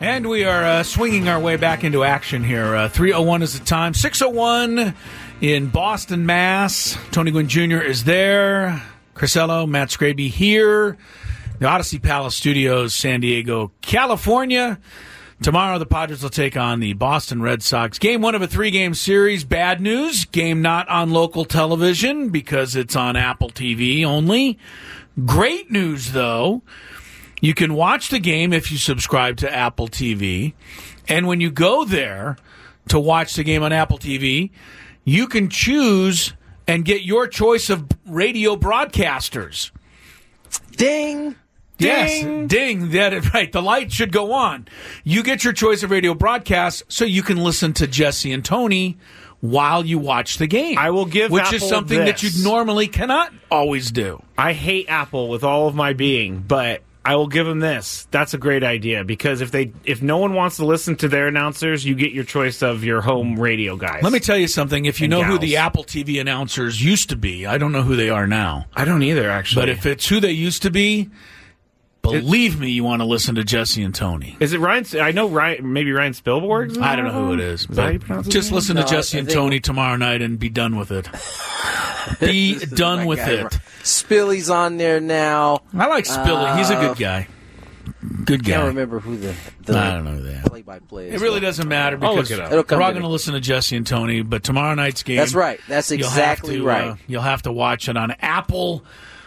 And we are swinging our way back into action here. 3:01 is the time. 6:01 in Boston, Mass. Tony Gwynn Jr. is there. Crisello, Matt Scraby here. The Odyssey Palace Studios, San Diego, California. Tomorrow, the Padres will take on the Boston Red Sox. Game one of a three-game series. Bad news. Game not on local television because it's on Apple TV only. Great news, though. You can watch the game if you subscribe to Apple TV. And when you go there to watch the game on Apple TV, you can choose and get your choice of radio broadcasters. Ding! Yes, ding. That is right. The light should go on. You get your choice of radio broadcasts so you can listen to Jesse and Tony while you watch the game. I will give which Apple is something that you normally cannot always do. I hate Apple with all of my being, but I will give them this. That's a great idea because if no one wants to listen to their announcers, you get your choice of your home radio guys. Let me tell you something. If you know who the Apple TV announcers used to be, I don't know who they are now. I don't either, actually. But if it's who they used to be, believe me, you want to listen to Jesse and Tony. Is it Ryan? I know maybe Ryan Spielborg. I don't know who it is. Is that how you pronounce it? Just listen to Jesse and Tony tomorrow night and be done with it. Be done with it. Spilly's on there now. I like Spilly. He's a good guy. Good guy. I can't remember who the I don't know who they are. Play-by-play is. It really doesn't matter because look it up. we're all going to listen to Jesse and Tony. But tomorrow night's game. That's right. That's exactly right. You'll have to watch it on Apple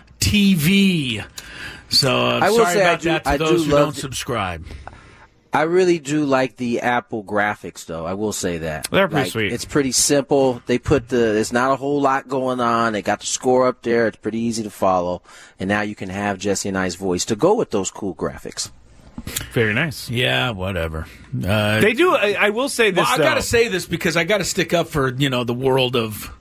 TV. So I will sorry say about that to those who don't subscribe. I really do like the Apple graphics, though. I will say that. They're pretty sweet. It's pretty simple. They put there's not a whole lot going on. They got the score up there. It's pretty easy to follow. And now you can have Jesse and I's voice to go with those cool graphics. Very nice. Yeah, whatever. They do. I will say this. Well, I got to say this because I got to stick up for the world of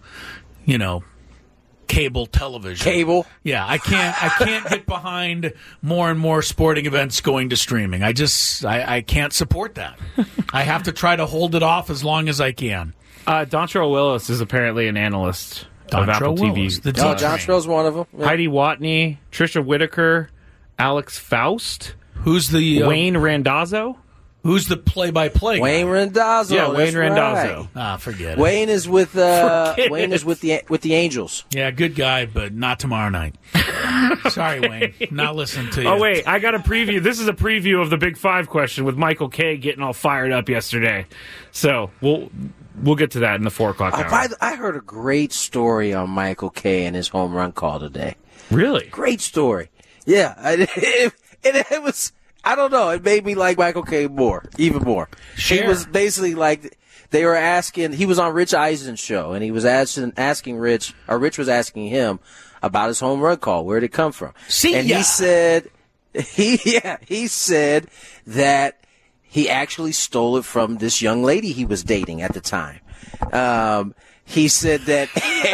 cable television. Cable? Yeah, I can't get behind more and more sporting events going to streaming. I can't support that. I have to try to hold it off as long as I can. Dontrell Willis is apparently an analyst of Apple TV. Dontrell's one of them. Yeah. Heidi Watney, Trisha Whitaker, Alex Faust. Who's the Wayne Randazzo? Who's the play-by-play guy? Wayne Randazzo. Yeah, Wayne Randazzo. Right. Forget it. Wayne is with the Angels. Yeah, good guy, but not tomorrow night. Sorry, Wayne. Not listening to you. Oh, wait. I got a preview. This is a preview of the Big Five question with Michael Kay getting all fired up yesterday. So we'll get to that in the 4 o'clock hour. I heard a great story on Michael Kay and his home run call today. Really? Great story. Yeah. It was... I don't know. It made me like Michael Kay even more. Sure. He was basically like they were asking. He was on Rich Eisen's show, and he was asking Rich, or Rich was asking him about his home run call. Where did it come from? He said he said that he actually stole it from this young lady he was dating at the time. He said that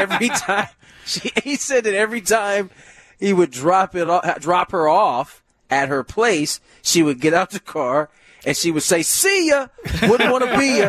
every time he would drop her off at her place, she would get out the car and she would say, "See ya, wouldn't want to be ya."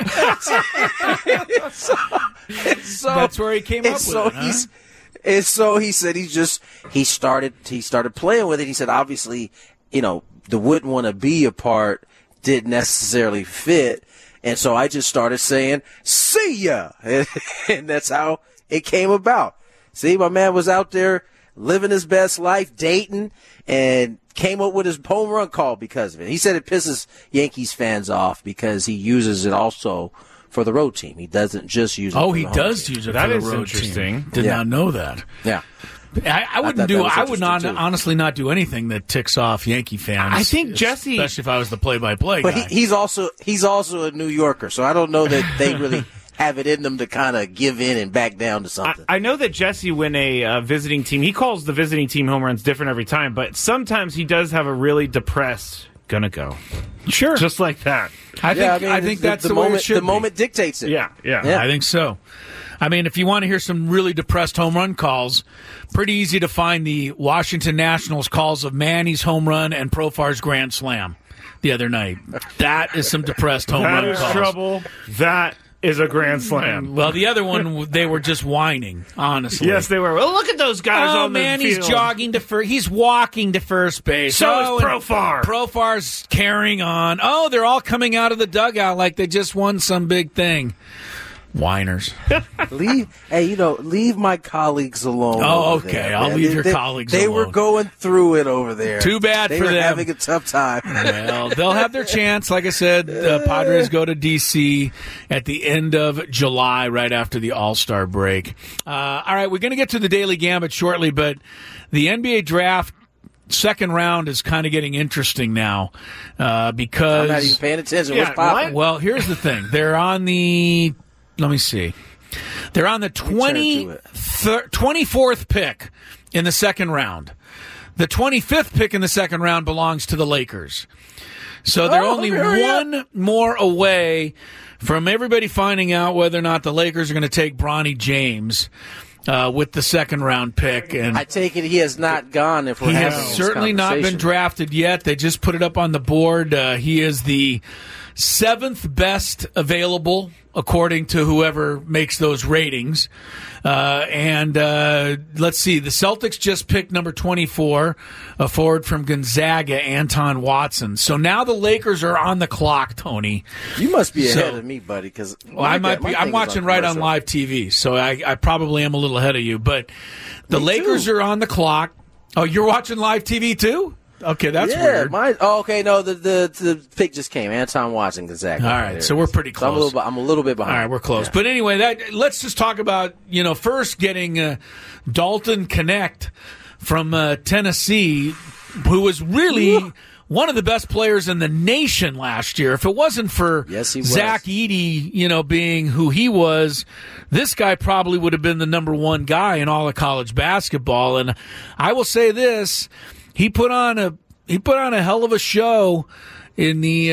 so that's where he came up with it. Huh? And so he said he started playing with it. He said obviously, the "wouldn't want to be ya" part didn't necessarily fit, and so I just started saying "see ya," and that's how it came about. See, my man was out there living his best life, dating, and came up with his home run call because of it. He said it pisses Yankees fans off because he uses it also for the road team. He doesn't just use it for the home team. Use it that for the is road interesting. team. Did not know that. Yeah. I would honestly not do anything that ticks off Yankee fans. I think Jesse, especially if I was the play-by-play guy. But he's also a New Yorker, so I don't know that they really have it in them to kind of give in and back down to something. I know that Jesse, when a visiting team, he calls the visiting team home runs different every time, but sometimes he does have a really depressed gonna go. Sure. Just like that. I think that's the moment. Way it should the be. moment dictates it. Yeah. I think so. I mean, if you want to hear some really depressed home run calls, pretty easy to find the Washington Nationals calls of Manny's home run and Profar's grand slam the other night. That is some depressed home run calls. That is trouble. That is a grand slam. Well, the other one, they were just whining, honestly. Yes, they were. Well, look at those guys on the field. He's jogging to first. He's walking to first base. So is Profar. Profar's carrying on. Oh, they're all coming out of the dugout like they just won some big thing. Whiners. Leave my colleagues alone. Oh, okay. I'll leave your colleagues alone. They were going through it over there. Too bad for them. They were having a tough time. Well, they'll have their chance. Like I said, Padres go to D.C. at the end of July, right after the All-Star break. All right, we're going to get to the Daily Gambit shortly, but the NBA draft second round is kind of getting interesting now because... I'm not even paying attention. What's popping? Well, here's the thing. They're on the... Let me see. They're on the 24th pick in the second round. The 25th pick in the second round belongs to the Lakers. So they're only one more away from everybody finding out whether or not the Lakers are going to take Bronny James with the second round pick. And I take it he has not gone. If we're he having has this certainly not been drafted yet. They just put it up on the board. He is the 7th best available, according to whoever makes those ratings. And let's see, the Celtics just picked number 24, a forward from Gonzaga, Anton Watson. So now the Lakers are on the clock, Tony. You must be ahead of me, buddy, because I might be. I'm watching right on live TV, so I probably am a little ahead of you. But the Lakers are on the clock. Oh, you're watching live TV too? Okay, that's weird. Okay, no, the pick just came. Anton Watson, Gonzaga. All right, so we're pretty close. So I'm a little bit behind. All right, we're close. Yeah. But anyway, let's just talk about, first getting Dalton Connect from Tennessee, who was really one of the best players in the nation last year. If it wasn't for Zach Edey, being who he was, this guy probably would have been the number one guy in all of college basketball. And I will say this. He put on a hell of a show in the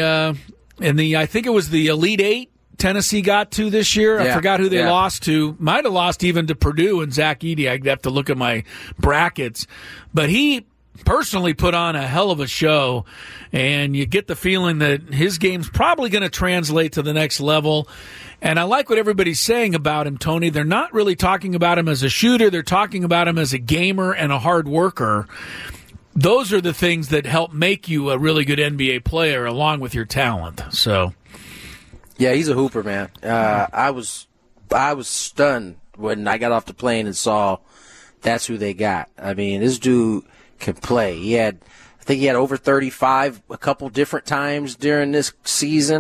I think it was the Elite Eight Tennessee got to this year. I forgot who they lost to. Might have lost even to Purdue and Zach Edey. I'd have to look at my brackets. But he personally put on a hell of a show, and you get the feeling that his game's probably going to translate to the next level. And I like what everybody's saying about him, Tony. They're not really talking about him as a shooter. They're talking about him as a gamer and a hard worker. Those are the things that help make you a really good NBA player, along with your talent. So, yeah, he's a hooper, man. I was stunned when I got off the plane and saw that's who they got. I mean, this dude can play. I think he had over 35 a couple different times during this season.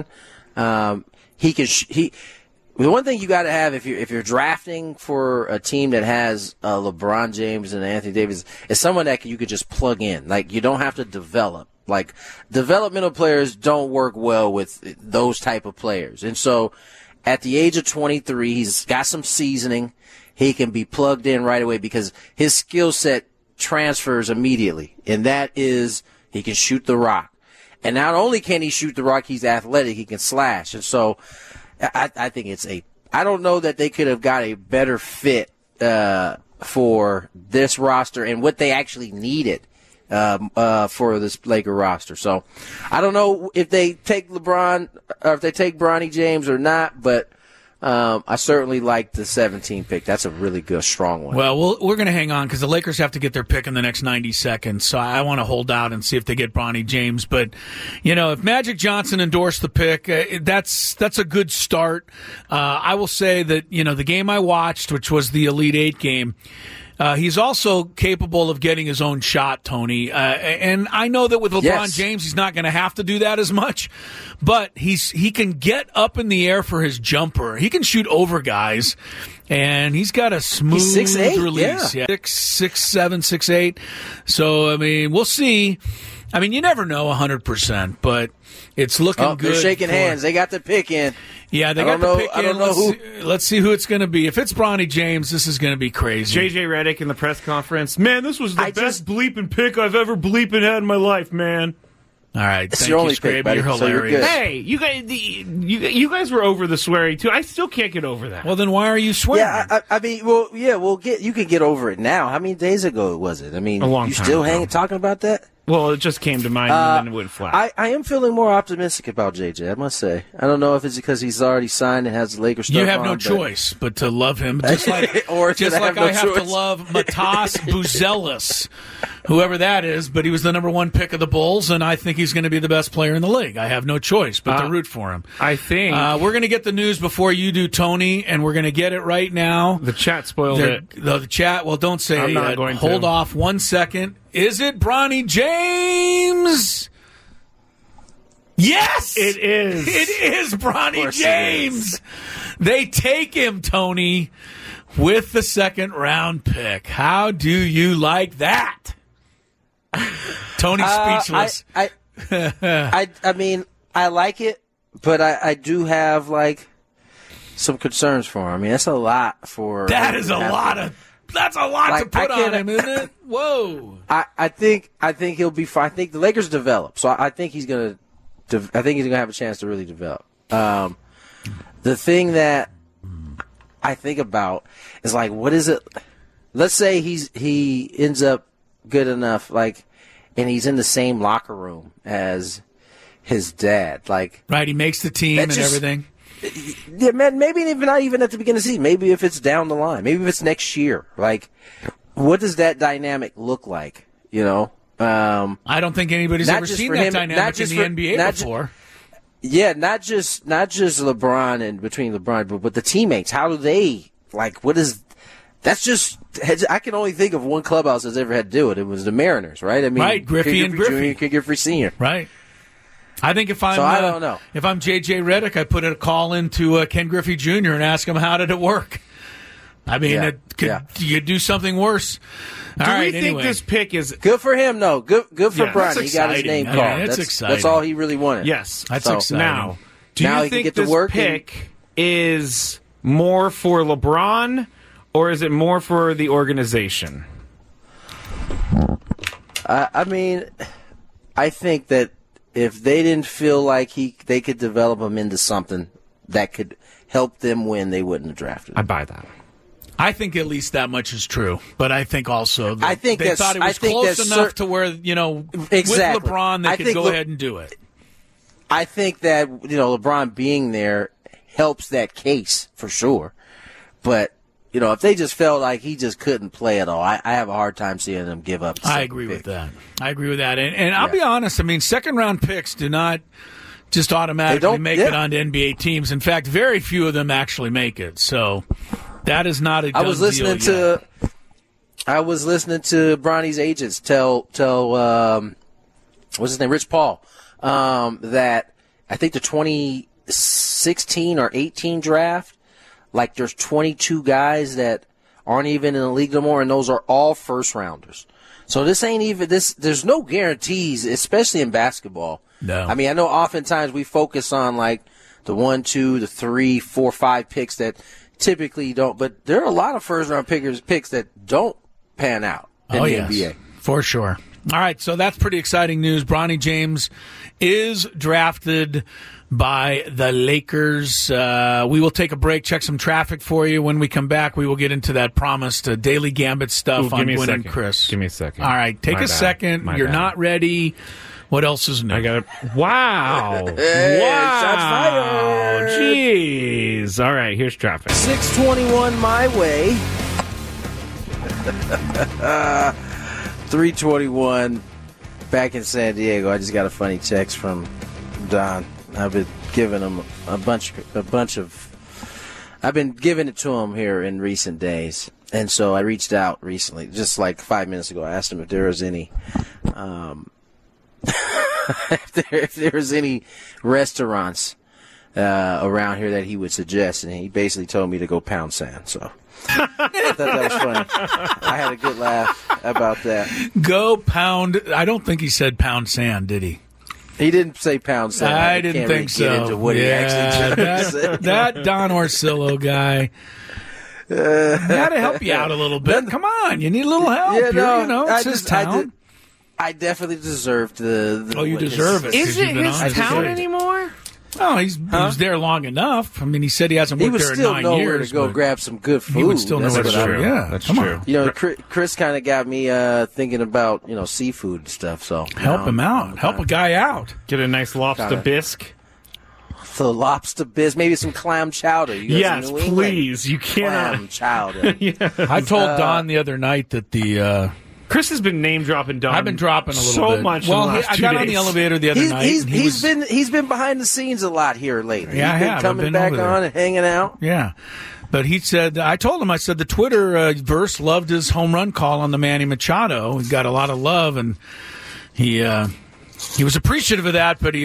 The one thing you got to have if you're drafting for a team that has LeBron James and Anthony Davis is someone that you could just plug in. Like, you don't have to develop. Like, developmental players don't work well with those type of players. And so at the age of 23, he's got some seasoning. He can be plugged in right away because his skill set transfers immediately. And that is he can shoot the rock. And not only can he shoot the rock, he's athletic. He can slash. And so I think I don't know that they could have got a better fit for this roster and what they actually needed for this Laker roster. So I don't know if they take LeBron or if they take Bronny James or not, but I certainly like the 17 pick. That's a really good, strong one. Well, we're going to hang on because the Lakers have to get their pick in the next 90 seconds. So I want to hold out and see if they get Bronny James. But, if Magic Johnson endorsed the pick, that's a good start. I will say that, the game I watched, which was the Elite Eight game, he's also capable of getting his own shot, Tony. And I know that with LeBron James, he's not going to have to do that as much. But he can get up in the air for his jumper. He can shoot over guys. And he's got a smooth release. Yeah. 6'7", 6'8". So, we'll see. You never know 100%, but it's looking good. They're shaking hands. They got the pick in. Yeah, they got the pick in. I don't know who. Let's see who it's going to be. If it's Bronny James, this is going to be crazy. J.J. Redick in the press conference. Man, this was the best bleeping pick I've ever bleeping had in my life, man. All right, it's your only pick, buddy. You're hilarious. So hey, you guys were over the swearing too. I still can't get over that. Well, then why are you swearing? Yeah, you can get over it now. How many days ago was it? A long you time still ago. talking about that? Well, it just came to mind and then it went flat. I am feeling more optimistic about JJ, I must say. I don't know if it's because he's already signed and has the Lakers stuff You have on, no but choice but to love him, just like Or just to like have no I have to choice. love Matas Buzelis, whoever that is. But he was the number one pick of the Bulls, and I think he's going to be the best player in the league. I have no choice but to root for him. I think We're going to get the news before you do, Tony, and we're going to get it right now. the chat spoiled it. The chat. Well, don't say I'm it not yet. going to. Hold off 1 second. Is it Bronny James? Yes, It is. It is Bronny course it James. They take him, Tony, with the second round pick. How do you like that? Tony's speechless. I mean, I like it, but I do have like some concerns for him. I mean, that's a lot for. That's a lot Like, to put I on can't- him, isn't it? Whoa. I think he'll be fine. I think the Lakers develop, so I think he's gonna. I think he's gonna have a chance to really develop. The thing that I think about is like, what is it? Let's say he ends up good enough, like, and he's in the same locker room as his dad, like. Right, he makes the team and That just- everything. Yeah, man, maybe even not even at the beginning of the season. Maybe if it's down the line. Maybe if it's next year. Like, what does that dynamic look like? You know? I don't think anybody's Not ever just seen for that him- dynamic not in just the for- NBA not ju- before. Yeah, not just LeBron and between LeBron, but the teammates. How do they, like, what is, that's just, I can only think of one clubhouse that's ever had to do it. It was the Mariners, right? I mean, Right, Griffey and Griffey. Jr., Ken Griffey Sr. Right. I think if I'm So I don't know. if I'm JJ Redick, I put a call into Ken Griffey Jr. and ask him how did it work. I mean, you could do something worse. All Do right, we think anyway. this pick is? Good for him, though. Good for Yeah, Bronny. that's He got his exciting. name I mean, called. it's That's exciting. all he really wanted. Yes, That's So, exciting. Now, do Now you he can think get to this work pick is more for LeBron or is it more for the organization? I mean, I think that if they didn't feel like they could develop him into something that could help them win, they wouldn't have drafted him. I buy that. I think at least that much is true, but I think also that I think they that's- thought it I was think close that's enough to where, you know, Exactly. with LeBron they I could think go ahead and do it. I think that, LeBron being there helps that case for sure. But, if they just felt like he just couldn't play at all, I have a hard time seeing them give up. the I second agree pick. with that. And I'll be honest, I mean, second-round picks do not just automatically don't- make yeah. it onto NBA teams. In fact, very few of them actually make it. So that is not a done I was listening deal yet. to Bronny's agents tell what's his name, Rich Paul, that I think the 2016 or 18 draft, like there's 22 guys that aren't even in the league no more, and those are all first rounders. So this ain't even this. There's no guarantees, especially in basketball. No. I mean, I know oftentimes we focus on like the 1, 2, the 3, 4, 5 picks that typically don't, but there are a lot of first round picks that don't pan out in the NBA. For sure. All right, so that's pretty exciting news. Bronny James is drafted by the Lakers. We will take a break, check some traffic for you. When we come back, we will get into that promised Daily Gambit stuff Ooh, on give me a Gwynn and second. Chris. Give me a second. All right, take My a bad. second. My You're bad. not ready. What else is new? I got it. Wow. Wow. shots fired. Jeez. All right, here's traffic. 621 my way. 321 back in San Diego. I just got a funny text from Don. I've been giving him a bunch of. I've been giving it to him here in recent days, and so I reached out recently, just like 5 minutes ago. I asked him if there was any, if there was any restaurants around here that he would suggest, and he basically told me to go Pound Sand. So I thought that was funny. I had a good laugh about that. Go Pound. I don't think he said Pound Sand, did he? He didn't say Pound Sand. I didn't can't think really so. Get into what he actually said. that Don Orsillo guy. Got to help you out a little bit. Come on, you need a little help. It's his town. I definitely deserved the Oh, you deserve it. Is it You've been his honest. town Good. anymore? Oh, he was there long enough. I mean, he said he hasn't He worked would there in still 9 know years. where to go grab some good food. He would still know where to go. Yeah, That's come true. on. You know, Chris kind of got me thinking about, seafood and stuff. So Help him out. Help a guy out. Get a nice lobster bisque. So lobster biz, maybe some clam chowder. You guys Yes, in New England? please. You cannot. Clam chowder. I told Don the other night that the Chris has been name dropping Don. I've been dropping a little bit. so much. Well, in the last I 2 got days. on the elevator the other night. And He's been behind the scenes a lot here lately. Yeah, I he's been have. I've coming been back over there. on and hanging out. Yeah. But he said, I told him, I said the Twitter verse loved his home run call on the Manny Machado. He got a lot of love, and he was appreciative of that, but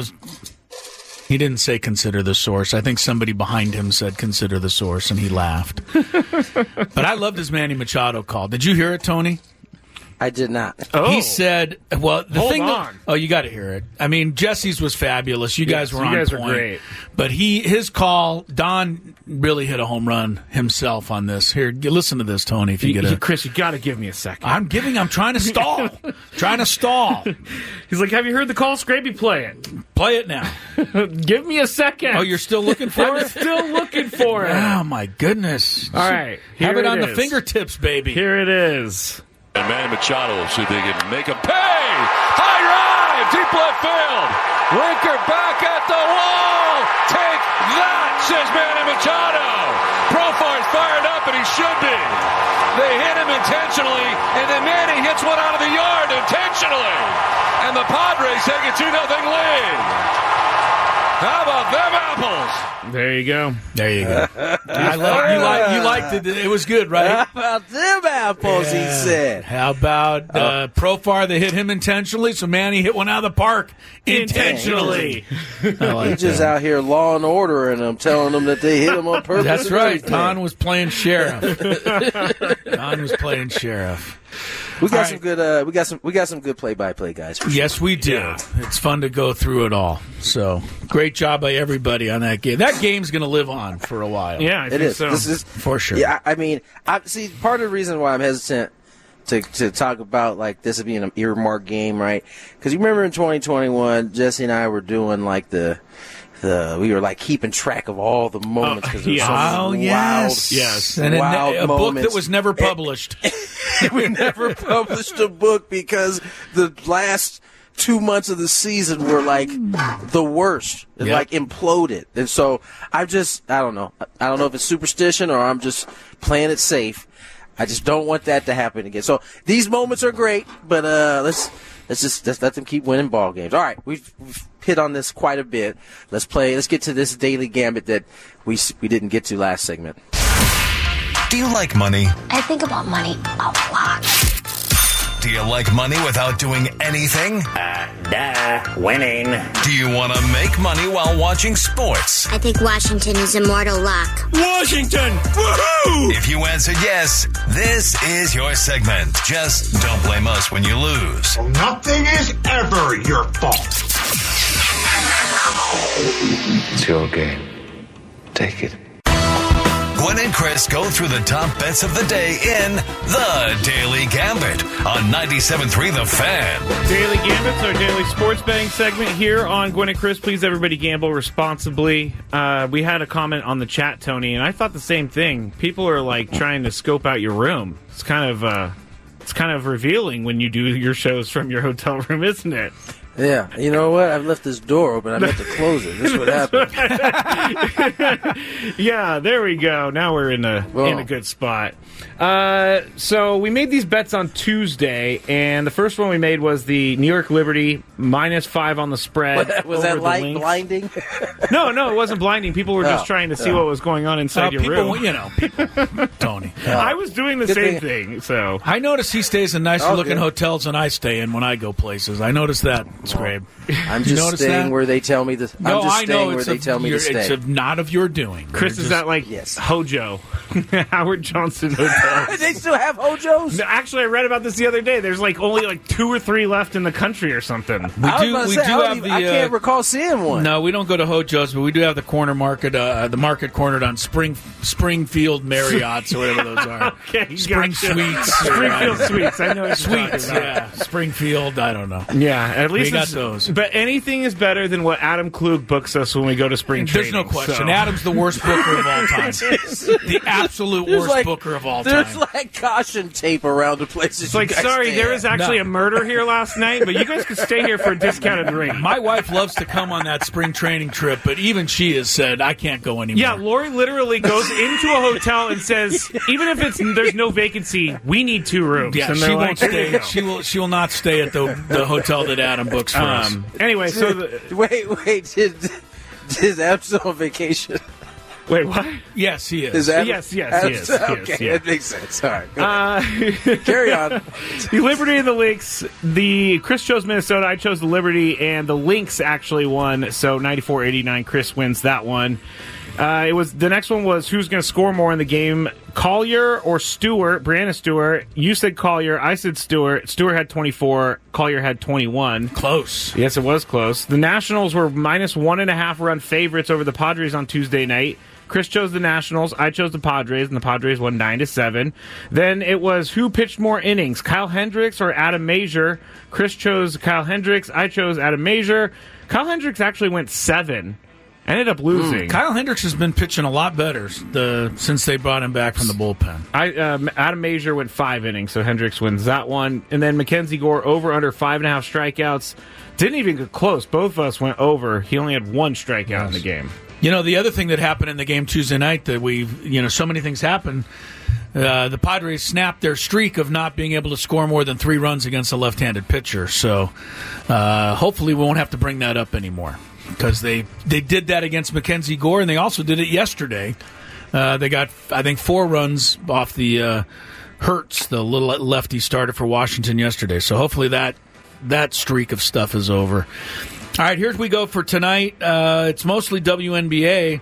he didn't say consider the source. I think somebody behind him said consider the source, and he laughed. But I loved his Manny Machado call. Did you hear it, Tony? I did not. Oh. He said, well, the Hold thing on. you got to hear it. I mean, Jesse's was fabulous. You guys were on you guys point. were great. But his call, Don really hit a home run himself on this. Here, listen to this, Tony, if you get a... Chris, you got to give me a second. I'm trying to stall. Trying to stall. He's like, have you heard the call? Scrappy, play it. Play it now. Give me a second. Oh, you're still looking for I'm it? still looking for it. Oh, my goodness. All right. Have here it on the is. fingertips, baby. Here it is. And Manny Machado, see if they can make him pay. High drive, deep left field. Winker back at the wall. Take that, says Manny Machado. Profar's fired up, and he should be. They hit him intentionally, and then Manny hits one out of the yard intentionally. And the Padres take a 2-0 lead. How about them apples? There you go. There you go. You liked it. It was good, right? How about them apples, he said. How about Profar? They hit him intentionally, so Manny hit one out of the park intentionally. I like He's just that. out here law and ordering them, telling them that they hit him on purpose. That's and right. everything. Don was playing sheriff. Don was playing sheriff. We got All some right. good. We got some good play-by-play guys. For sure. Yes, we do. Yeah. It's fun to go through it all. So great job by everybody on that game. That game's going to live on for a while. Yeah, I It think is. so. This is For sure. Yeah, I mean, see. Part of the reason why I'm hesitant to talk about like this being an earmark game, right? Because you remember in 2021, Jesse and I were doing like we were like keeping track of all the moments because yeah. Oh, yes. Yes. And wild a book moments. that was never published. We never published a book because the last 2 months of the season were like the worst. It Yep. like imploded. And so I don't know. I don't know if it's superstition or I'm just playing it safe. I just don't want that to happen again. So these moments are great, but let's let them keep winning ball games. All right, we've hit on this quite a bit. Let's get to this daily gambit that we didn't get to last segment. Do you like money? I think about money a lot. Do you like money without doing anything? Winning. Do you want to make money while watching sports? I think Washington is immortal luck. Washington! Woohoo! If you answered yes, this is your segment. Just don't blame us when you lose. Nothing is ever your fault. It's your game. Take it. Gwen and Chris go through the top bets of the day in The Daily Gambit on 97.3 The Fan. Daily Gambits, our daily sports betting segment here on Gwen and Chris. Please, everybody, gamble responsibly. We had a comment on the chat, Tony, and I thought the same thing. People are like trying to scope out your room. It's kind of revealing when you do your shows from your hotel room, isn't it? Yeah, you know what? I've left this door open. I meant to close it. This is what happened. Yeah, there we go. Now we're in a good spot. So we made these bets on Tuesday, and the first one we made was the New York Liberty -5 on the spread. Was over that the light Lynx. blinding? No, it wasn't blinding. People were just trying to see what was going on inside your people, room. Tony. I was doing the Good same thing. thing. So I notice he stays in nicer Oh, looking good. hotels than I stay in when I go places. I notice that, Scrape. I'm You just notice staying that? where they tell me to. No, I'm just I staying know where it's they tell me to it's stay. not of your doing. Chris, You're is just- that like Yes. Hojo, Howard Johnson Hotel? They still have Hojos? No, actually, I read about this the other day. There's like only like 2 or 3 left in the country or something. I can't recall seeing one. No, we don't go to Hojo's, but we do have the corner market, the market cornered on Springfield Marriotts or whatever those are. Okay, Spring gotcha. Suites. Springfield Suites. I know what you're Suites, talking about. yeah. Springfield, I don't know. Yeah, at least got those. But anything is better than what Adam Klug books us when we go to spring training. There's no question. So. Adam's the worst booker of all time. The absolute worst booker of all time. There's like caution tape around the places. It's like, sorry, there was actually a murder here last night, but you guys could stay here for a discounted rate. My wife loves to come on that spring training trip, but even she has said, I can't go anymore. Yeah, Lori literally goes into a hotel and says, even if there's no vacancy, we need 2 rooms. Yeah, and she won't like, stay. She will not stay at the hotel that Adam books for us. Anyway, so wait, is Adam on vacation? Wait, what? Yes, he is. Yes, he is. Okay, Yeah. that makes sense. All right, carry on. The Liberty and the Lynx. The Chris chose Minnesota. I chose the Liberty, and the Lynx actually won. So 94-89, Chris wins that one. The next one was who's going to score more in the game, Collier or Stewart? Brianna Stewart. You said Collier. I said Stewart. Stewart had 24. Collier had 21. Close. Yes, it was close. The Nationals were minus 1.5 run favorites over the Padres on Tuesday night. Chris chose the Nationals. I chose the Padres, and the Padres won 9-7. Then it was who pitched more innings, Kyle Hendricks or Adam Mazur. Chris chose Kyle Hendricks. I chose Adam Mazur. Kyle Hendricks actually went 7. Ended up losing. Kyle Hendricks has been pitching a lot better since they brought him back from the bullpen. Adam Mazur went 5 innings, so Hendricks wins that one. And then Mackenzie Gore over under 5.5 strikeouts. Didn't even get close. Both of us went over. He only had 1 strikeout in the game. You know, the other thing that happened in the game Tuesday night that so many things happened. The Padres snapped their streak of not being able to score more than 3 runs against a left-handed pitcher. So hopefully we won't have to bring that up anymore. Because they did that against Mackenzie Gore, and they also did it yesterday. They got, I think, 4 runs off the Hertz, the little lefty starter for Washington yesterday. So hopefully that streak of stuff is over. All right, here we go for tonight. It's mostly WNBA.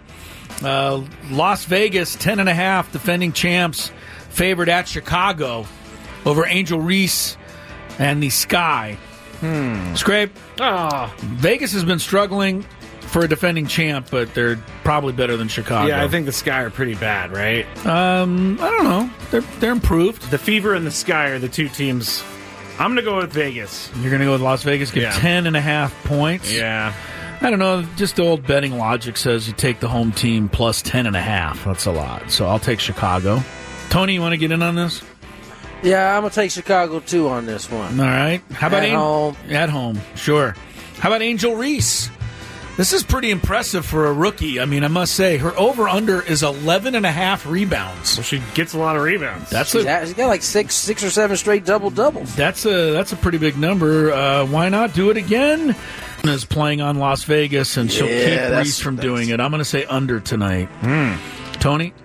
Las Vegas, 10.5, defending champs, favored at Chicago over Angel Reese and the Sky. Scrape. Vegas has been struggling for a defending champ, but they're probably better than Chicago. Yeah, I think the Sky are pretty bad, right? I don't know. They're improved. The Fever and the Sky are the 2 teams. I'm going to go with Vegas. You're going to go with Las Vegas? Give 10.5 points? Yeah. I don't know. Just the old betting logic says you take the home team plus 10.5. That's a lot. So I'll take Chicago. Tony, you want to get in on this? Yeah, I'm going to take Chicago, too, on this one. All right. How about home? At home, sure. How about Angel Reese? This is pretty impressive for a rookie. I mean, I must say, her over-under is 11.5 rebounds. Well, she gets a lot of rebounds. She's got like six or 7 straight double-doubles. That's a pretty big number. Why not do it again? Is playing on Las Vegas, and she'll keep Reese from doing it. I'm going to say under tonight. Tony?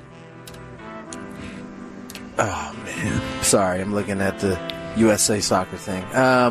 Oh, man. Sorry, I'm looking at the USA soccer thing.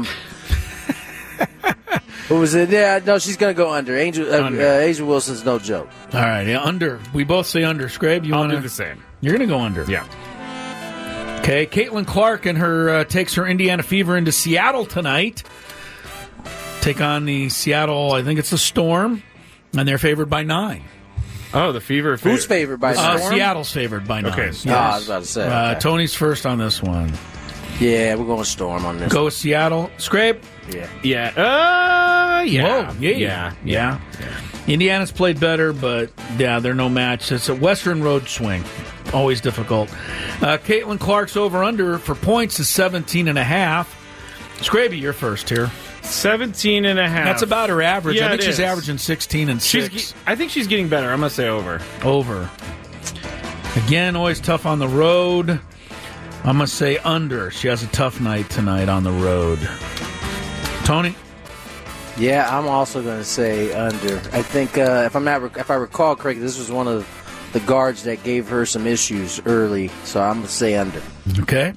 What was it? Yeah, no, she's going to go under. Angel Wilson's no joke. All right, yeah, under. We both say under. Scrape, you want to do the same? You're going to go under. Yeah. Okay, Caitlin Clark and her takes her Indiana Fever into Seattle tonight. Take on the Seattle, I think it's the Storm, and they're favored by 9. Oh, the Fever. Who's favored by Storm? Seattle's favored by 9. Okay. Yes. I was about to say. Okay. Tony's first on this one. Yeah, we're going Storm on this. Go with Seattle. Scrape? Yeah. Whoa, yeah. Indiana's played better, but, they're no match. It's a Western road swing. Always difficult. Caitlin Clark's over-under for points is 17.5. Scraby, you're first here. 17.5. That's about her average. Yeah, I think she's is. averaging 16 and 6. I think she's getting better. I'm going to say over. Over. Again, always tough on the road. I'm going to say under. She has a tough night tonight on the road. Tony? Yeah, I'm also going to say under. I think if I recall correctly, this was one of the guards that gave her some issues early, so I'm going to say under. Okay.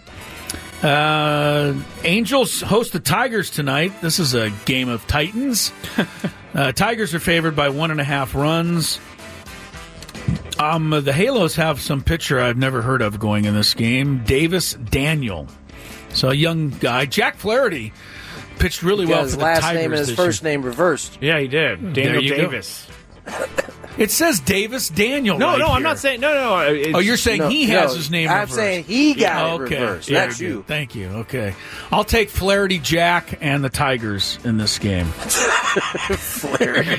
Angels host the Tigers tonight. This is a game of Titans. Tigers are favored by 1.5 runs. The Halos have some pitcher I've never heard of going in this game, Davis Daniel. So a young guy. Jack Flaherty pitched really well for the Tigers. His last name and his first name reversed. Yeah, he did. Daniel Davis. It says Davis Daniel. No, right no, I'm here. not saying no. Oh, you're saying he has his name I'm reversed. saying he got it Okay. reversed. Yeah, That's you. Thank you. Okay. I'll take Flaherty Jack and the Tigers in this game. Flaherty.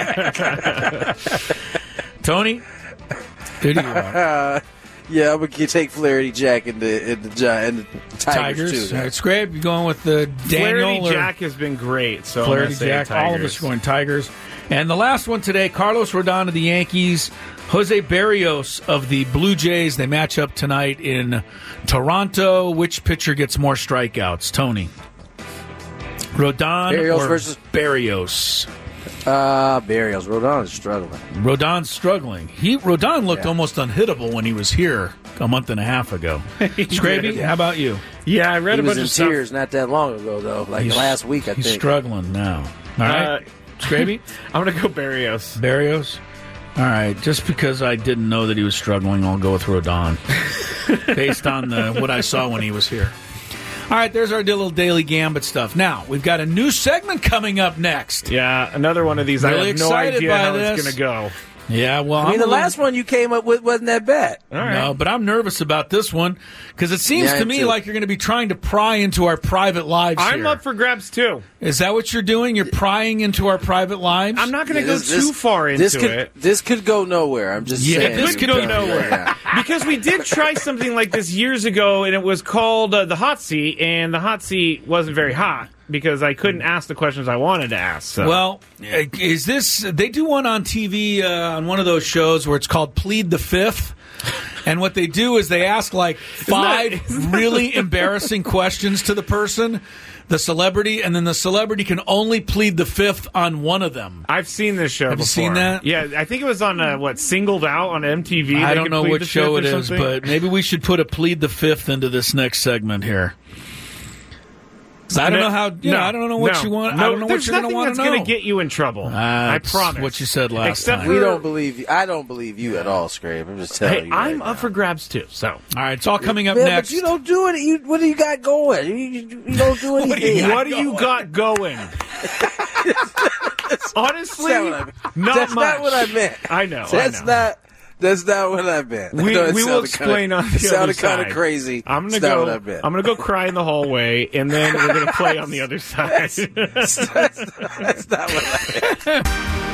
Tony, who do you want? Yeah, I'm going to take Flaherty Jack and the Tigers, too. All right, Scrape, you going with the Daniel? Flaherty Jack has been great. So Flaherty I'm gonna say Jack. Tigers. All of us are going Tigers. And the last one today, Carlos Rodon of the Yankees, Jose Berrios of the Blue Jays. They match up tonight in Toronto. Which pitcher gets more strikeouts? Tony. Rodon Berrios or versus Berrios? Berrios. Rodon's struggling. Rodon's struggling. Rodon looked almost unhittable when he was here a month and a half ago. Scraby, how about you? Yeah, I read He a was bunch in of stuff. tears not that long ago, though. Like last week, I He's think. struggling now. All right. Scraby? I'm going to go Berrios. Berrios? All right. Just because I didn't know that he was struggling, I'll go with Rodon. Based on what I saw when he was here. All right, there's our little daily Gambit stuff. Now, we've got a new segment coming up next. Yeah, another one of these. Really I have no excited idea by how this. it's going to go. Yeah, well, I mean, the last one you came up with wasn't that bad. All right. No, but I'm nervous about this one because it seems Yeah, to me too. like you're going to be trying to pry into our private lives I'm here. up for grabs, too. Is that what you're doing? You're prying into our private lives? I'm not going to go This- too far into it. This could go nowhere. I'm just saying. This could go nowhere. Yeah. Because we did try something like this years ago, and it was called the Hot Seat, and the Hot Seat wasn't very hot because I couldn't ask the questions I wanted to ask. So. Well, is this... They do one on TV on one of those shows where it's called Plead the Fifth. And what they do is they ask like five really embarrassing questions to the person, the celebrity, and then the celebrity can only plead the fifth on one of them. I've seen this show Have before. you seen that? Yeah, I think it was on, Singled Out on MTV. I They don't could know plead what the show it fifth or is, something. but maybe we should put a Plead the Fifth into this next segment here. I don't know how. I don't know what you want. I don't know what you're going to want to know. There's nothing that's going to get you in trouble. I It's promise. what you said last Except time. We don't believe you. I don't believe you at all, Scrape. I'm just telling Hey, you. I'm right up now. for grabs too. So, All right, it's all coming up Man, next. But you don't do it. What do you got going? You don't do anything. what do you got going? Honestly, That's not much. not what I meant. I know. That's I know. That's not what I meant. We No, it will sounded explain kinda, on the it sounded other kind side. of crazy. I'm gonna It's not go. what I meant. I'm gonna go cry in the hallway, and then we're gonna play on the other side. That's not what I meant.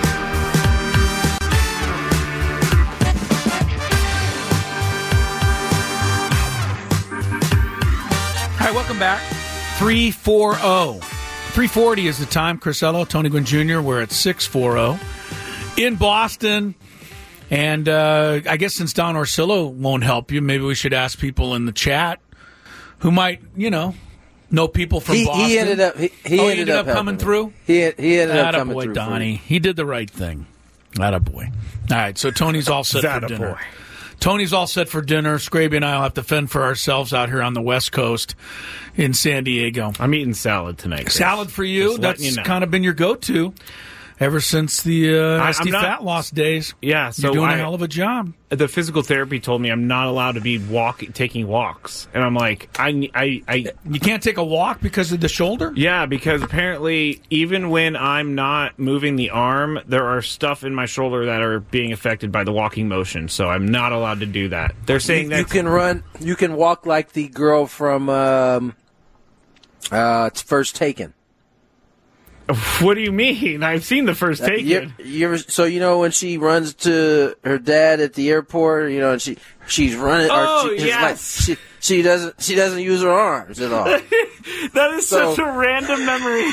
All right, welcome back. 340. 340 is the time. Crisello, Tony Gwynn Jr., we're at 640 in Boston. And I guess since Don Orsillo won't help you, maybe we should ask people in the chat who might, know people from Boston. He ended up. He ended up coming through? He ended up coming Attaboy, through. Donnie. He did the right thing. Attaboy. All right, so Tony's all set for dinner. Attaboy. Tony's all set for dinner. Scraby and I will have to fend for ourselves out here on the West Coast in San Diego. I'm eating salad tonight. Chris. Salad for you. Just letting That's you know. kind of been your go-to ever since the SD not- fat loss days. Yeah, so You're doing a hell of a job. The physical therapy told me I'm not allowed to be taking walks, and I'm like, You can't take a walk because of the shoulder? yeah, because apparently even when I'm not moving the arm, there are stuff in my shoulder that are being affected by the walking motion, so I'm not allowed to do that. They're saying You that can run. You can walk like the girl from First Taken. What do you mean? I've seen the first Taken. So when she runs to her dad at the airport, and she's running. Oh, or yes. She doesn't use her arms at all. That is So- such a random memory.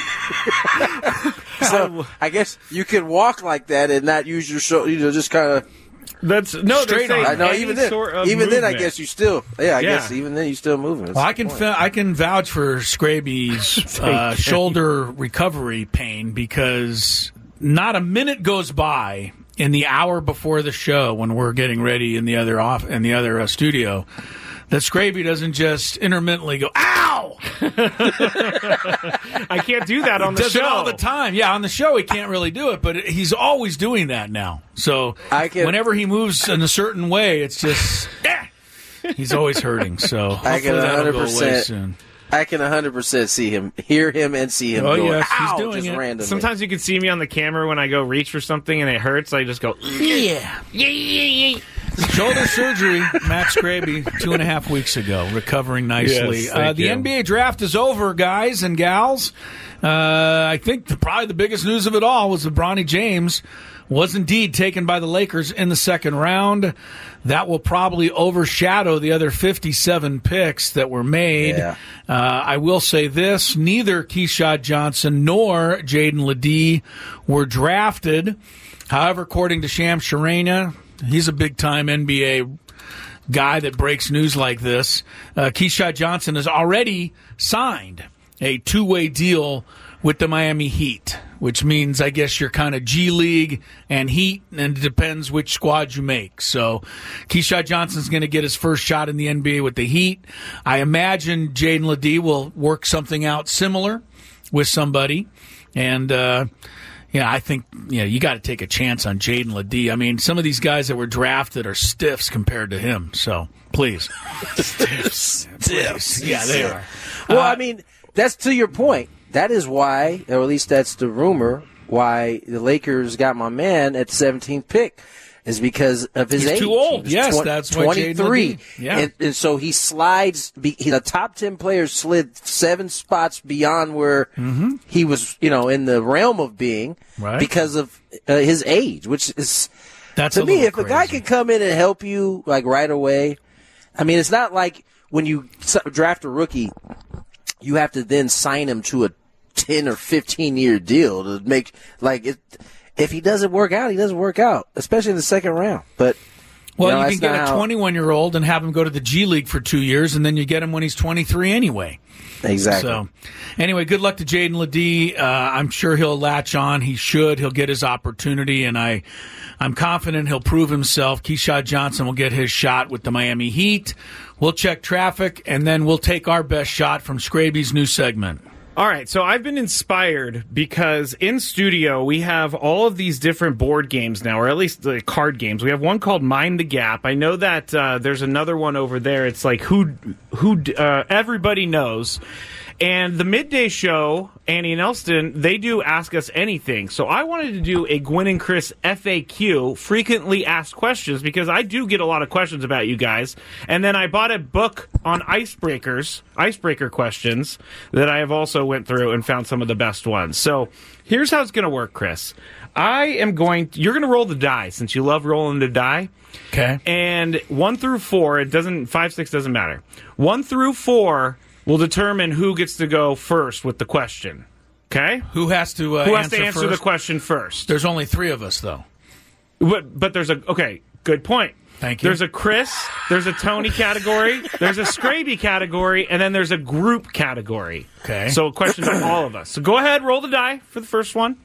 So I guess you can walk like that and not use your shoulder. Just kind of. That's no Straight they're saying on. I know. any Even then, sort of I movement. guess you still. Yeah, I Yeah. guess even then you still moving. Well, I can vouch for Scraby's shoulder recovery pain because not a minute goes by in the hour before the show when we're getting ready in the other studio that Scraby doesn't just intermittently go, ow! I can't do that on the Does show it all the time. Yeah, on the show he can't really do it, but he's always doing that now. So whenever he moves in a certain way, it's just, he's always hurting. So I hopefully can that'll go away 100%. soon. I can 100% hear him, and see him. Oh, going, yes, he's ow, doing just it. randomly. Sometimes you can see me on the camera when I go reach for something and it hurts. I just go, Yeah. Shoulder surgery, Matt Scraby, 2.5 weeks ago, recovering nicely. Yes, the NBA draft is over, guys and gals. I think probably the biggest news of it all was that Bronny James was indeed taken by the Lakers in the second round. That will probably overshadow the other 57 picks that were made. Yeah. I will say this, neither Keyshawn Johnson nor Jaden Ledee were drafted. However, according to Shams Charania, he's a big-time NBA guy that breaks news like this. Keyshawn Johnson has already signed a two-way deal with the Miami Heat, which means I guess you're kind of G League and Heat, and it depends which squad you make. So Keyshawn Johnson's going to get his first shot in the NBA with the Heat. I imagine Jaden Ledee will work something out similar with somebody. And, I think you got to take a chance on Jaden Ledee. I mean, some of these guys that were drafted are stiffs compared to him. So, please. Stiffs. Yeah, they are. Well, I mean, that's to your point. That is why, or at least that's the rumor, why the Lakers got my man at the 17th pick, is because of his age. He's too old. Yes, that's why 23. Yeah. And so he slides, the top 10 players slid 7 spots beyond where he was, in the realm of being because of his age, which is, to me, if crazy. a guy can come in and help you like right away, I mean, it's not like when you draft a rookie, you have to then sign him to a 10 or 15-year deal to make if he doesn't work out, he doesn't work out, especially in the second round. But you can get a 21-year-old and have him go to the G League for 2 years, and then you get him when he's 23 anyway. Exactly. So, anyway, good luck to Jaden Ledee. I'm sure he'll latch on. He should. He'll get his opportunity, and I'm confident he'll prove himself. Keyshawn Johnson will get his shot with the Miami Heat. We'll check traffic, and then we'll take our best shot from Scraby's new segment. All right, so I've been inspired because in studio we have all of these different board games now, or at least the card games. We have one called Mind the Gap. I know that there's another one over there. It's like who everybody knows. And the midday show, Annie and Elston, they do Ask Us Anything. So I wanted to do a Gwynn and Chris FAQ, frequently asked questions, because I do get a lot of questions about you guys. And then I bought a book on icebreaker questions that I have also went through and found some of the best ones. So here's how it's going to work, Chris. You're going to roll the die, since you love rolling the die. Okay. And 1 through 4, 5, 6 doesn't matter. 1 through 4 will determine who gets to go first with the question. Okay? Who has to answer the question first? There's only 3 of us, though. But there's good point. Thank you. There's a Chris, there's a Tony category, there's a Scraby category, and then there's a group category. Okay. So questions on all of us. So go ahead, roll the die for the first one.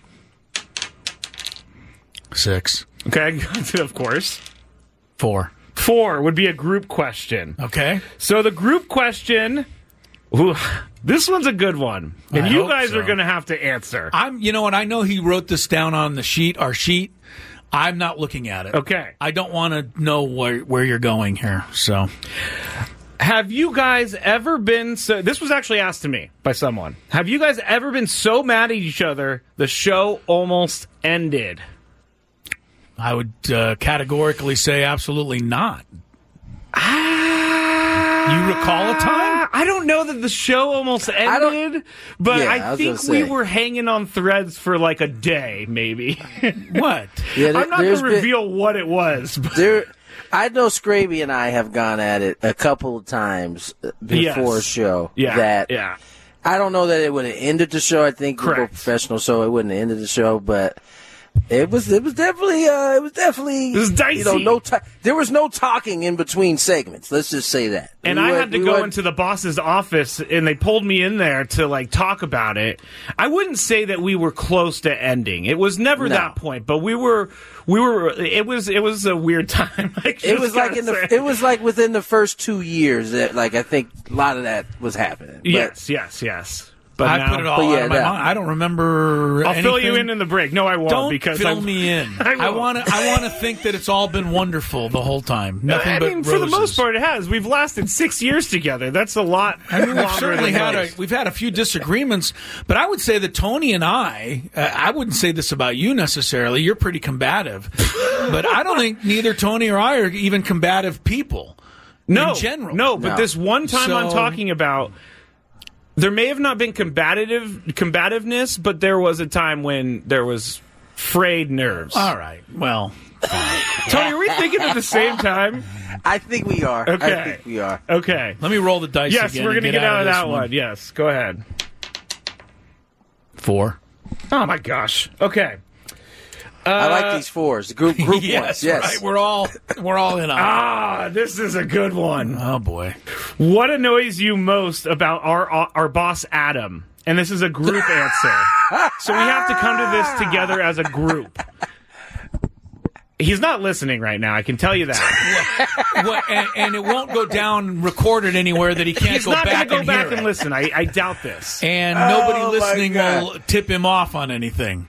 6. Okay, of course. 4. 4 would be a group question. Okay. So the group question... Ooh, this one's a good one, and you guys are going to have to answer. I know he wrote this down on the sheet, our sheet. I'm not looking at it. Okay. I don't want to know where you're going here. So, have you guys ever been this was actually asked to me by someone. Have you guys ever been so mad at each other the show almost ended? I would categorically say absolutely not. You recall a time? I don't know that the show almost ended, but I think we were hanging on threads for like a day, maybe. What? Yeah, I'm not going to reveal what it was. I know Scraby and I have gone at it a couple of times before a show. Yeah. I don't know that it would have ended the show. I think we're both Correct. professional, so it wouldn't have ended the show, but... It was definitely It was dicey. There was no talking in between segments. Let's just say that. And I had to go into the boss's office, and they pulled me in there to talk about it. I wouldn't say that we were close to ending. It was never that point, but we were. It was a weird time. It was like within the first 2 years that I think a lot of that was happening. Yes. But I now, put it all out of my mind. I don't remember. I'll fill you anything. in the break. No, I won't. Don't because fill me in. I want to think that it's all been wonderful the whole time. Nothing but roses. For the most part, it has. We've lasted 6 years together. That's a lot. I mean, we've we've had a few disagreements, but I would say that Tony and I wouldn't say this about you necessarily. You're pretty combative, but I don't think neither Tony or I are even combative people. In general, no. But this one time I'm talking about. There may have not been combativeness, but there was a time when there was frayed nerves. All right. Well, Tony, are we thinking at the same time? I think we are. Okay. I think we are. Okay. Let me roll the dice yes, again. Yes, we're going to get out of that one. one. Yes, go ahead. 4. Oh, my gosh. Okay. I like these 4s. The group yes, ones. Yes, right. We're all in on it. This is a good one. Oh boy. What annoys you most about our boss Adam? And this is a group answer. So we have to come to this together as a group. He's not listening right now, I can tell you that. And it won't go down recorded anywhere that he can't go back and hear. He's not going to go back it. and listen. I doubt this. And nobody listening will tip him off on anything.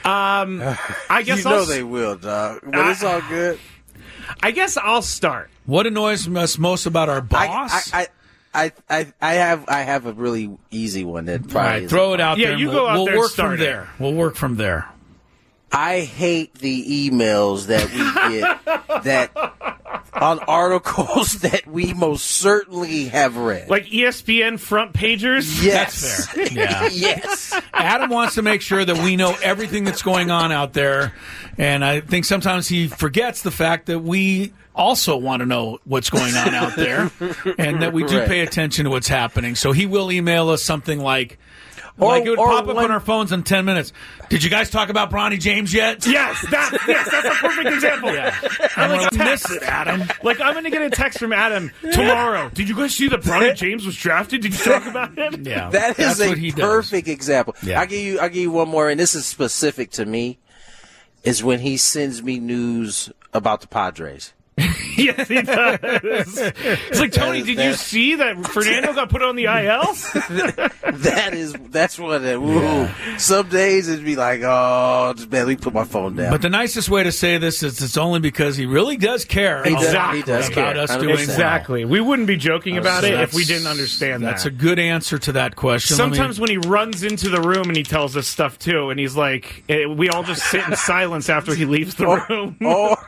I guess they will, dog. But it's all good. I guess I'll start. What annoys us most about our boss? I have a really easy one that probably throw it out there. Yeah, you go out there. We'll work from there. We'll work from there. I hate the emails that we get that on articles that we most certainly have read. Like ESPN front pagers? Yes. That's fair. Yeah. Yes. Adam wants to make sure that we know everything that's going on out there. And I think sometimes he forgets the fact that we also want to know what's going on out there and that we do pay attention to what's happening. So he will email us something like it would pop up on our phones in 10 minutes. Did you guys talk about Bronny James yet? Yes, that's a perfect example. Yeah. I'm like, miss it, Adam. Like, I'm going to get a text from Adam tomorrow. Did you guys see that Bronny James was drafted? Did you talk about him? Yeah, that is a perfect example. Yeah. I'll give you one more, and this is specific to me, is when he sends me news about the Padres. Yes, he does. It's like, Tony, did you see that Fernando got put on the IL? That's what some days it'd be like, oh, just let me put my phone down. But the nicest way to say this is it's only because he really does care he does about care. us doing exactly. well. We wouldn't be joking about it if we didn't understand that. That's a good answer to that question. Sometimes when he runs into the room and he tells us stuff too, and he's like, we all just sit in silence after he leaves the room.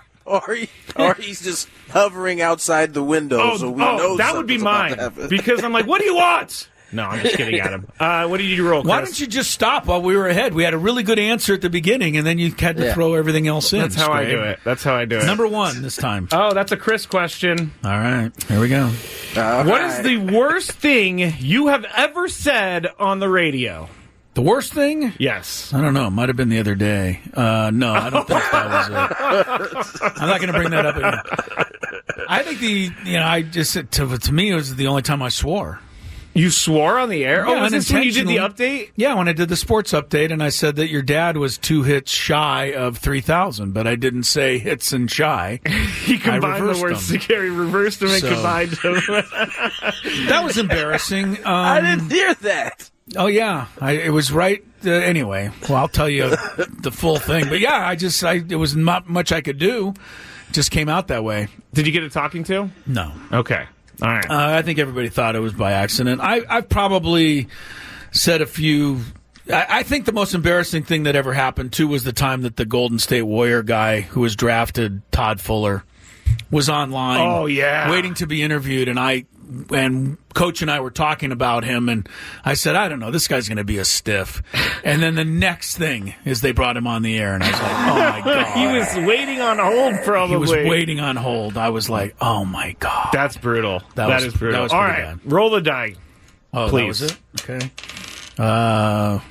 Or he's just hovering outside the window, so we know that would be mine. Because I'm like, what do you want? No, I'm just kidding, Adam. What did you roll, Chris? Why don't you just stop while we were ahead? We had a really good answer at the beginning, and then you had to throw everything else in. That's how I do it. Number 1 this time. Oh, that's a Chris question. All right, here we go. What is the worst thing you have ever said on the radio? The worst thing? Yes. I don't know. It might have been the other day. No, I don't think that was it. I'm not going to bring that up again. I think to me, it was the only time I swore. You swore on the air? Yeah, was this when you did the update? Yeah, when I did the sports update, and I said that your dad was 2 hits shy of 3,000, but I didn't say hits and shy. He combined the words together. He reversed them and combined them. That was embarrassing. I didn't hear that. Oh, yeah. It was right. Anyway, well, I'll tell you the full thing. But, yeah, it was not much I could do. It just came out that way. Did you get a talking to? No. Okay. All right. I think everybody thought it was by accident. I've probably said a few. I think the most embarrassing thing that ever happened, too, was the time that the Golden State Warrior guy who was drafted, Todd Fuller, was online. Oh, yeah. Waiting to be interviewed, and Coach and I were talking about him, and I said, I don't know, this guy's going to be a stiff. And then the next thing is they brought him on the air, and I was like, oh, my God. He was waiting on hold, probably. He was waiting on hold. I was like, oh, my God. That's brutal. That is brutal. That was all pretty right, bad. roll the die. Oh, please. That was it? Okay.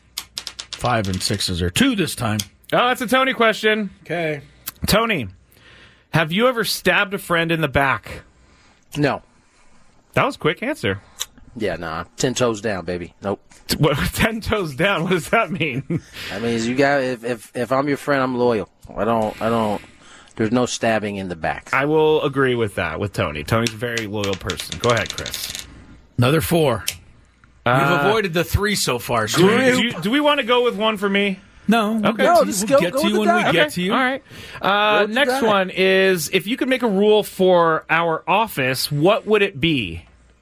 5 and 6s are 2 this time. Oh, that's a Tony question. Okay. Tony, have you ever stabbed a friend in the back? No. That was a quick answer. Yeah, nah. 10 toes down, baby. Nope. What, 10 toes down? What does that mean? That means you got. If I'm your friend, I'm loyal. I don't. There's no stabbing in the back. I will agree with that with Tony. Tony's a very loyal person. Go ahead, Chris. Another 4. We've avoided the 3 so far. So Do we want to go with one for me? No. Okay. We'll just get to you when we get to you. All right. Next one is, if you could make a rule for our office, what would it be?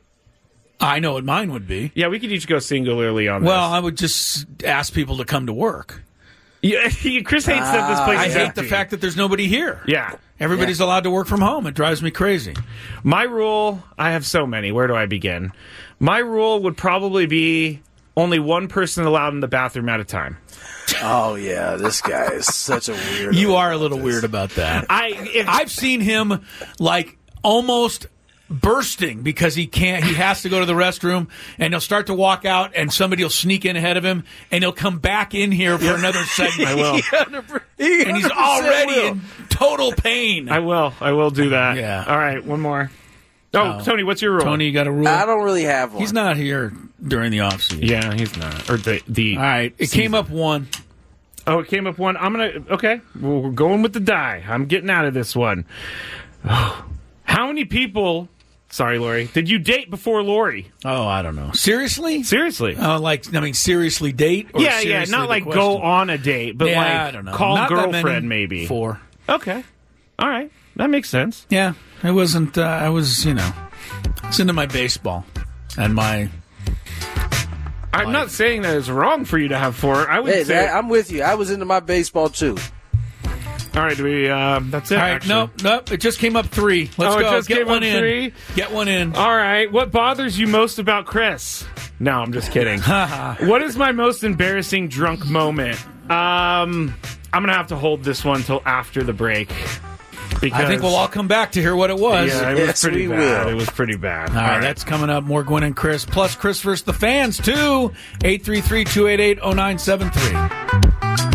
I know what mine would be. Yeah, we could each go singularly on this. Well, I would just ask people to come to work. Yeah, Chris hates that this place I is hate empty. the fact that there's nobody here. Yeah. Everybody's allowed to work from home. It drives me crazy. My rule, I have so many. Where do I begin? My rule would probably be only one person allowed in the bathroom at a time. Oh, yeah, this guy is such a weirdo. You are a little weird about that. I've seen him, like, almost bursting because he has to go to the restroom, and he'll start to walk out, and somebody will sneak in ahead of him, and he'll come back in here for another segment. I will. And he's already in total pain. I will do that. Yeah. All right, one more. Oh, Tony, what's your rule? Tony, you got a rule? I don't really have one. He's not here during the offseason. Yeah, he's not. Or the All right, it came up 1. Oh, it came up 1. Okay, we're going with the die. I'm getting out of this one. Oh. How many people, sorry, Lori, did you date before Lori? Oh, I don't know. Seriously? Seriously. Seriously date? Or Yeah, not like go on a date, but I don't know. Call not girlfriend maybe. 4. Okay. All right. That makes sense. Yeah, it wasn't, I was, it's into my baseball and my... I'm not saying that it's wrong for you to have 4. I would say... I'm with you. I was into my baseball, too. All right, that's it. All right, nope. It just came up 3. Let's go. It just Get came one up in. 3? Get one in. All right. What bothers you most about Chris? No, I'm just kidding. What is my most embarrassing drunk moment? I'm going to have to hold this one till after the break. Because I think we'll all come back to hear what it was. Yeah, it was pretty bad. It was pretty bad. All right, that's coming up. More Gwynn and Chris. Plus Chris versus the fans, too. 833-288-0973.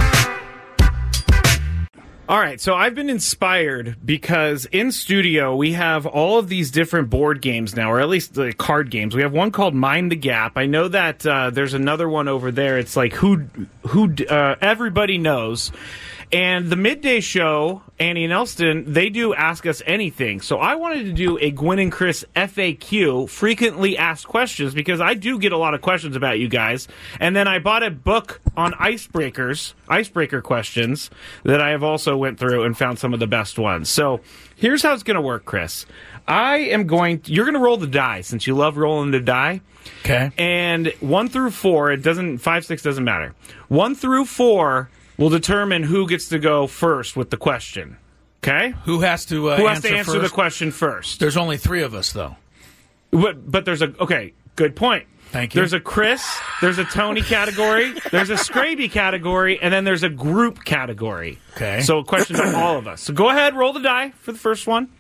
All right, so I've been inspired because in studio we have all of these different board games now, or at least the card games. We have one called Mind the Gap. I know that there's another one over there. It's like who everybody knows. And the midday show, Annie and Elston, they do Ask Us Anything. So I wanted to do a Gwynn and Chris FAQ, frequently asked questions, because I do get a lot of questions about you guys. And then I bought a book on icebreaker questions that I have also went through and found some of the best ones. So here's how it's going to work, Chris. You're going to roll the die, since you love rolling the die. Okay. And 1 through 4, 5, 6 doesn't matter. 1 through 4 will determine who gets to go first with the question. Okay? Who has to answer the question first? There's only 3 of us, though. But there's okay, good point. Thank you. There's a Chris, there's a Tony category, there's a Scraby category, and then there's a group category. Okay. So questions on all of us. So go ahead, roll the die for the first one.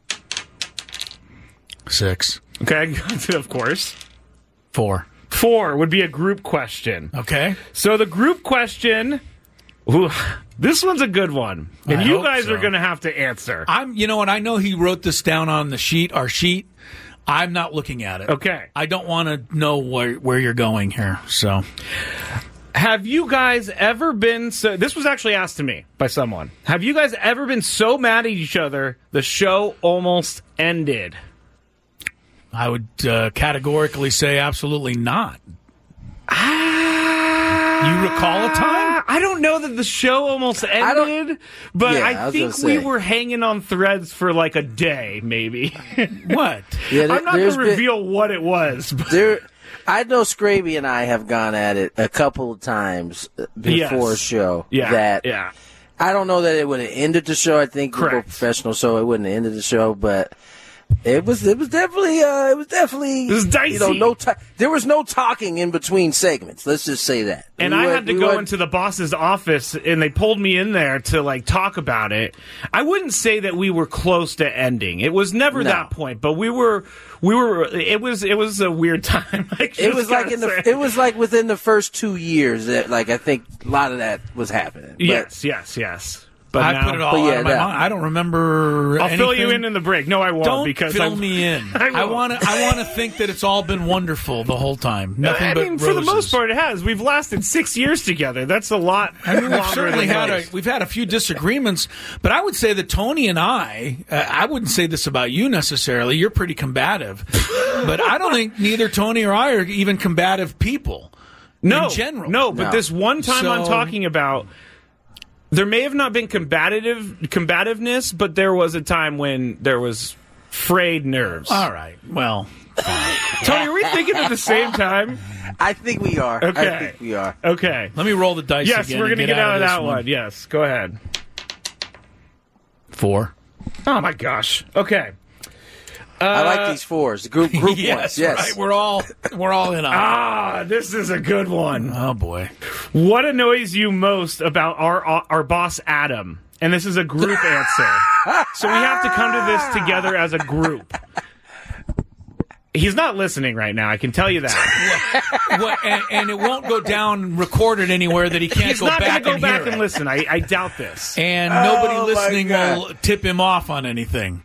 6. Okay, of course. 4. 4 would be a group question. Okay. So the group question... Ooh, this one's a good one, and you guys are going to have to answer. And I know he wrote this down on the sheet, our sheet. I'm not looking at it. Okay. I don't want to know where you're going here. So, have you guys ever been this was actually asked to me by someone. Have you guys ever been so mad at each other the show almost ended? I would categorically say absolutely not. You recall a time? I don't know that the show almost ended, but I think we were hanging on threads for like a day, maybe. What? Yeah, I'm not going to reveal what it was. I know Scraby and I have gone at it a couple of times before a show. Yeah. I don't know that it would have ended the show. I think we're Correct. both professional, so it wouldn't have ended the show, but... It was definitely it was dicey. There was no talking in between segments. Let's just say that. And I had to go into the boss's office, and they pulled me in there to talk about it. I wouldn't say that we were close to ending. It was never that point, but we were. It was a weird time. It was like within the first 2 years that I think a lot of that was happening. Yes. But I put it all out of my mind. I don't remember. I'll fill you in the break. No, I won't. Don't because fill me in. I want to think that it's all been wonderful the whole time. Nothing but roses. For the most part, it has. We've lasted 6 years together. That's a lot. We've certainly we've had a few disagreements, but I would say that Tony and I wouldn't say this about you necessarily. You're pretty combative, But I don't think neither Tony or I are even combative people. No, in general. no. But this one time I'm So- talking about, there may have not been combativeness, but there was a time when there was frayed nerves. All right. Well, Tony, are we thinking at the same time? I think we are. Okay. I think we are. Okay. let me roll the dice Yes, again. we're going to get out of this that one. Yes, go ahead. 4. Oh my gosh. Okay. I like these fours. The group ones. Yes, Yes. right. We're all in on. This is a good one. Oh boy. What annoys you most about our boss Adam? And this is a group answer. So we have to come to this together as a group. He's not listening right now, I can tell you that. And it won't go down recorded anywhere that he can't He's go not back going to go and back hear and it. listen. I doubt this. And nobody my listening God. will tip him off on anything.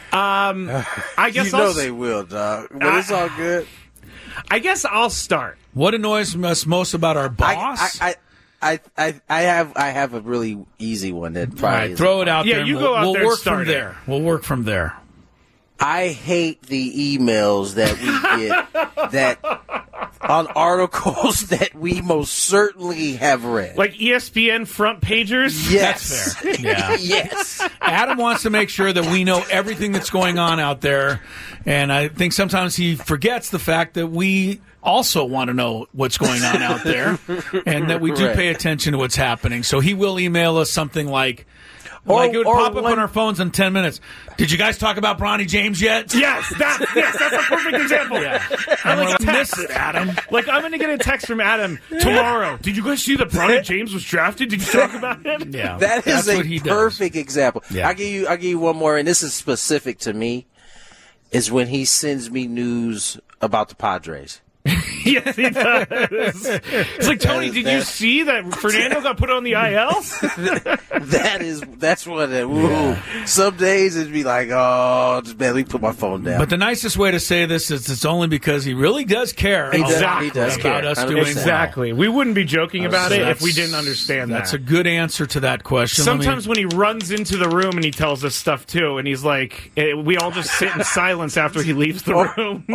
I guess You know they will, dog. But it's all good. I guess I'll start. What annoys us most about our boss? I have a really easy one that All probably right, is- throw it out Yeah, there. and you go out we'll there and work start from it. there. We'll work from there. I hate the emails that we get that on articles that we most certainly have read. Like ESPN front pagers? Yes. That's fair. Yeah. Yes. Adam wants to make sure that we know everything that's going on out there, and I think sometimes he forgets the fact that we also want to know what's going on out there, and that we do Correct. pay attention to what's happening. So he will email us something like it would pop up on our phones in 10 minutes. Did you guys talk about Bronny James yet? Yes, that's a perfect example. I'm like going to text. miss it, Adam. Like, I'm going to get a text from Adam tomorrow. Did you guys see that Bronny James was drafted? Did you talk about it? Yeah, That is that's what a he perfect example. Yeah. I'll give you one more, and this is specific to me, is when he sends me news about the Padres. Yes, he does. It's like, Tony, did you see that Fernando got put on the IL? That's what some days it'd be like, oh, just man, let me put my phone down. But the nicest way to say this is it's only because he really does care He does- Exactly. he does about care. us 100%. doing well. Exactly. We wouldn't be joking about it if we That's- didn't understand that. That's a good answer to that question. Let me- Sometimes when he runs into the room and he tells us stuff too, and he's like, we all just sit in silence after he leaves the room.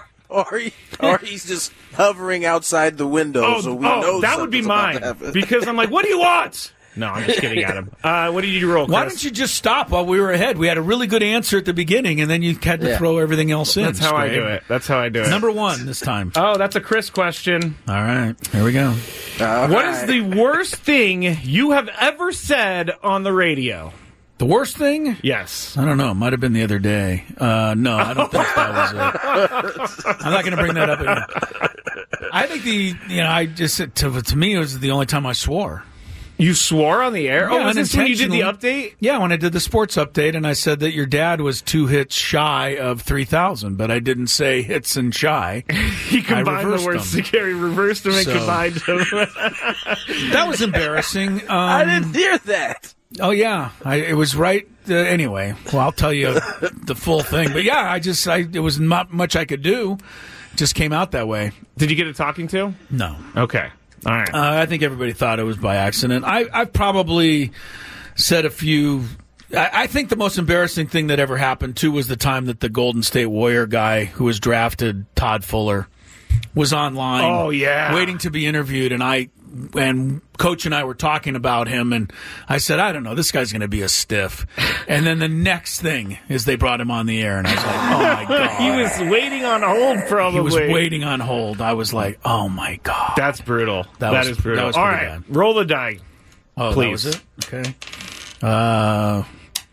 Or he's just hovering outside the window, so we know that would be something's about mine to happen. because I'm like, what do you want? No, I'm just kidding, Adam. What did you roll, Chris? Why don't you just stop while we were ahead? We had a really good answer at the beginning, and then you had to throw everything else in. That's how I Scrape. do it. That's how I do it. Number 1 this time. Oh, that's a Chris question. All right, here we go. What is the worst thing you have ever said on the radio? The worst thing? Yes. I don't know. It might have been the other day. No, I don't think that was it. I'm not going to bring that up again. I think I just to me it was the only time I swore. You swore on the air? Yeah, Oh, was this when you did the unintentionally. update? Yeah, when I did the sports update, and I said that your dad was 2 hits shy of 3,000, but I didn't say hits and shy. He combined the reversed words them. together. He reversed them and So- combined them. That was embarrassing. I didn't hear that. Oh yeah, it was right. Anyway, well, I'll tell you the full thing. But yeah, it was not much I could do. Just came out that way. Did you get a talking to? No. Okay. All right. I think everybody thought it was by accident. I've probably said a few. I think the most embarrassing thing that ever happened too was the time that the Golden State Warrior guy who was drafted, Todd Fuller, was online. Oh, yeah. waiting to be interviewed, and Coach and I were talking about him, and I said, I don't know, this guy's going to be a stiff. And then the next thing is they brought him on the air, and I was like, oh my god, He was waiting on hold, probably. He was waiting on hold. I was like, oh my god, That's brutal. That Is brutal. that was All pretty right. bad. Roll the die. Oh, Please. that was it? Okay.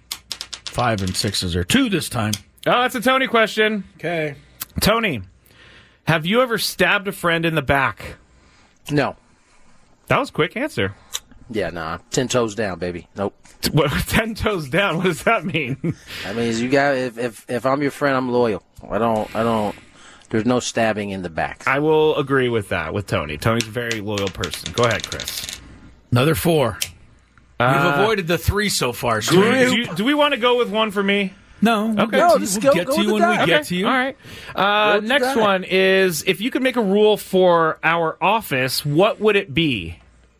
5 and 6s are 2 this time. Oh, that's a Tony question. Okay. Tony, have you ever stabbed a friend in the back? No. That was a quick answer. Yeah, nah. 10 toes down, baby. Nope. What, 10 toes down? What does that mean? That means you got if I'm your friend, I'm loyal. I don't. There's no stabbing in the back. I will agree with that with Tony. Tony's a very loyal person. Go ahead, Chris. Another 4. We've avoided the 3 so far. Do we want to go with one for me? No. Okay. We'll No, get just to you, go we'll get with to you the when die. we get to you. All right. Go with Next that. one is, if you could make a rule for our office, what would it be?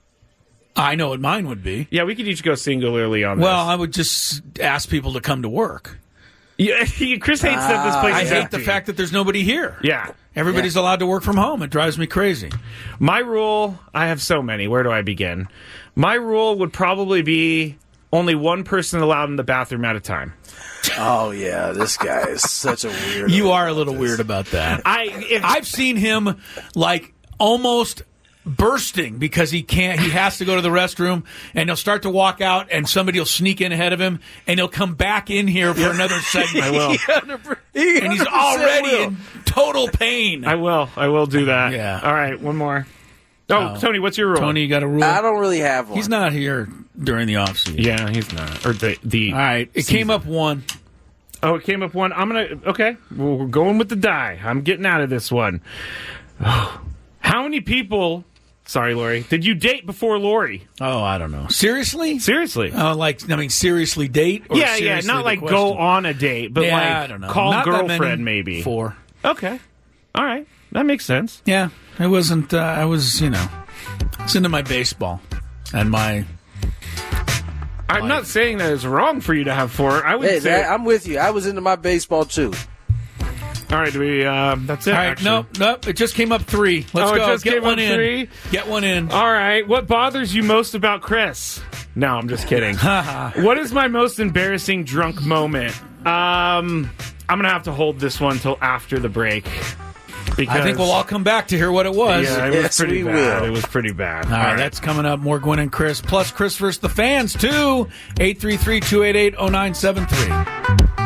I know what mine would be. Yeah, we could each go singularly on this. Well, I would just ask people to come to work. Yeah, Chris hates that this place I is hate empty. the fact that there's nobody here. Yeah. Everybody's allowed to work from home. It drives me crazy. My rule, I have so many. Where do I begin? My rule would probably be only one person allowed in the bathroom at a time. Oh, yeah, this guy is such a weirdo. You are a little weird about that. I've seen him, like, almost bursting because he has to go to the restroom, and he'll start to walk out, and somebody will sneak in ahead of him, and he'll come back in here for another segment. I will. And he's already in total pain. I will do that. Yeah. All right, one more. Oh, Tony, what's your rule? Tony, you got a rule? I don't really have one. He's not here during the offseason. Yeah, he's not. Or the All right, it came up one. Oh, it came up one. Okay, well, we're going with the die. I'm getting out of this one. How many people, sorry, Lori, did you date before Lori? Oh, I don't know. Seriously? Seriously. Seriously date? Or Yeah, seriously not the like question? go on a date, but I don't know. call Not that girlfriend many. maybe. 4. Okay. All right. That makes sense. Yeah, it wasn't, I was, it's into my baseball and my... I'm not saying that it's wrong for you to have 4. I would say... I'm with you. I was into my baseball, too. All right, that's it. All right, actually. nope. It just came up 3. Let's go. It just Get came one up in. 3? Get one in. All right. What bothers you most about Chris? No, I'm just kidding. What is my most embarrassing drunk moment? I'm going to have to hold this one till after the break. Because I think we'll all come back to hear what it was. Yeah, it was pretty bad. will. It was pretty bad. All right, that's coming up. More Gwen and Chris. Plus Chris versus the fans, too. 833-288-0973.